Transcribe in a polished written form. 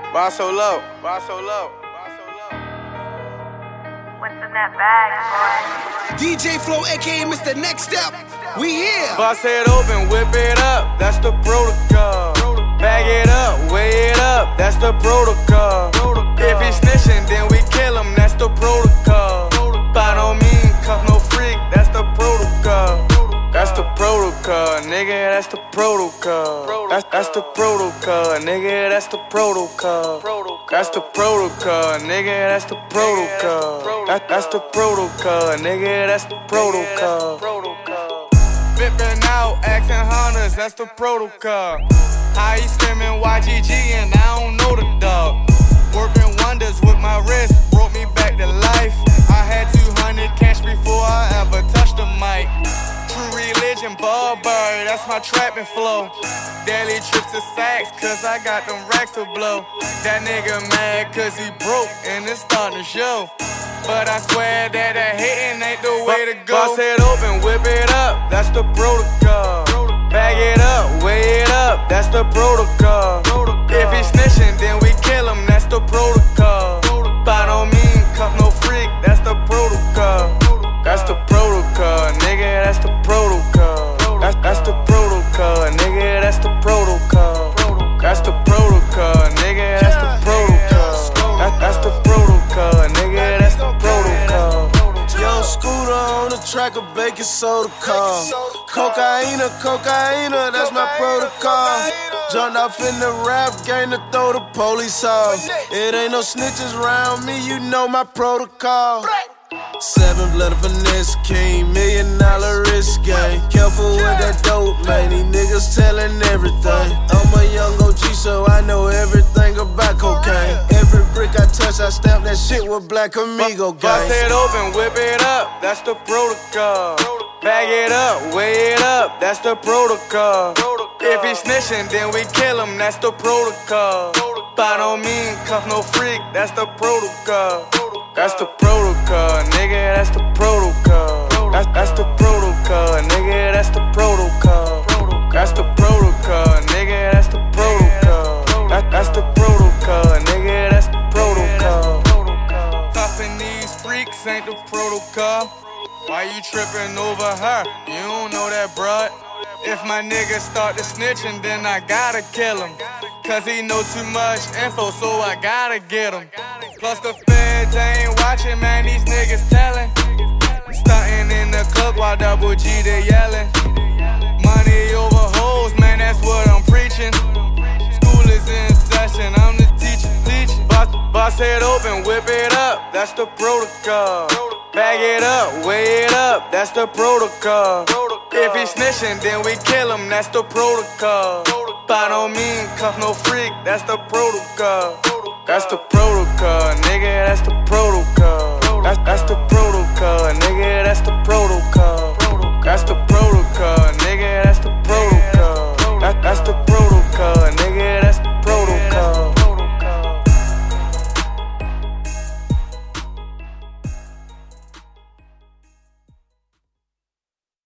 Why so low? Why so low? What's in that bag, boy? DJ Flow, aka Mr. Next Step. We here. Bust it open, whip it up. That's the protocol. Bag it up, weigh it up. That's the protocol. If he's snitching, then we kill him. That's the protocol. By no means, cuff no freak. That's the protocol. That's the protocol, nigga, that's the protocol. That's the protocol, nigga, that's the protocol. That's the protocol, nigga, that's the protocol. That's the protocol, nigga, that's the protocol. Flipping out, asking hunters, that's the protocol. How he screaming YGG and I don't know the dog. Working wonders with my wrist, brought me back to life. I had 200 cash before I ever touched the mic. True religion, Burberry, that's my trapping flow. Daily trips to Saks, cause I got them racks to blow. That nigga mad cause he broke and it's starting to show. But I swear that hating ain't the way to go. Bust it open, whip it up, that's the protocol. Bag it up, weigh it up, that's the protocol. If he's snitching, then we kill him, that's the protocol. By no means, cuff no freak, that's the protocol. That's the protocol, nigga, that's the protocol. That's the protocol, nigga, that's the protocol. That's the protocol, nigga, that's the protocol. That's the protocol, nigga, that's the protocol. Young Scooter on the track of baking soda car. Cocaina, that's my protocol. Jumped off in the rap game to throw the police off. It ain't no snitches around me, you know my protocol. 7th letter finesse king, $1 million risk game. Careful with that dope, man, these niggas telling everything. I'm a young OG, so I know everything about cocaine. Every brick I touch, I stamp that shit with Black Amigo gang. Bust it open, whip it up, that's the protocol. Bag it up, weigh it up, that's the protocol. If he's snitching, then we kill him, that's the protocol. By no means, cuff no freak, that's the protocol. That's the protocol, nigga, that's the protocol. That's the protocol, nigga, that's the protocol. That's the protocol, nigga, that's the protocol. That's the protocol, nigga, that's the protocol. Cuffing these freaks ain't the protocol. Why you tripping over her? You don't know that, bruh. If my nigga start to snitching, then I gotta kill him. Cause he know too much info, so I gotta get him. Plus the feds ain't watching, man, these niggas telling. Stunting in the club while Double G they yelling. Money over hoes, man, that's what I'm preaching. School is in session, I'm the teacher teaching. Bust it open, whip it up, that's the protocol. Bag it up, weigh it up, that's the protocol. If he's snitching, then we kill him, that's the protocol. By no means, cuff no freak, that's the protocol. That's the protocol, nigga, that's the protocol.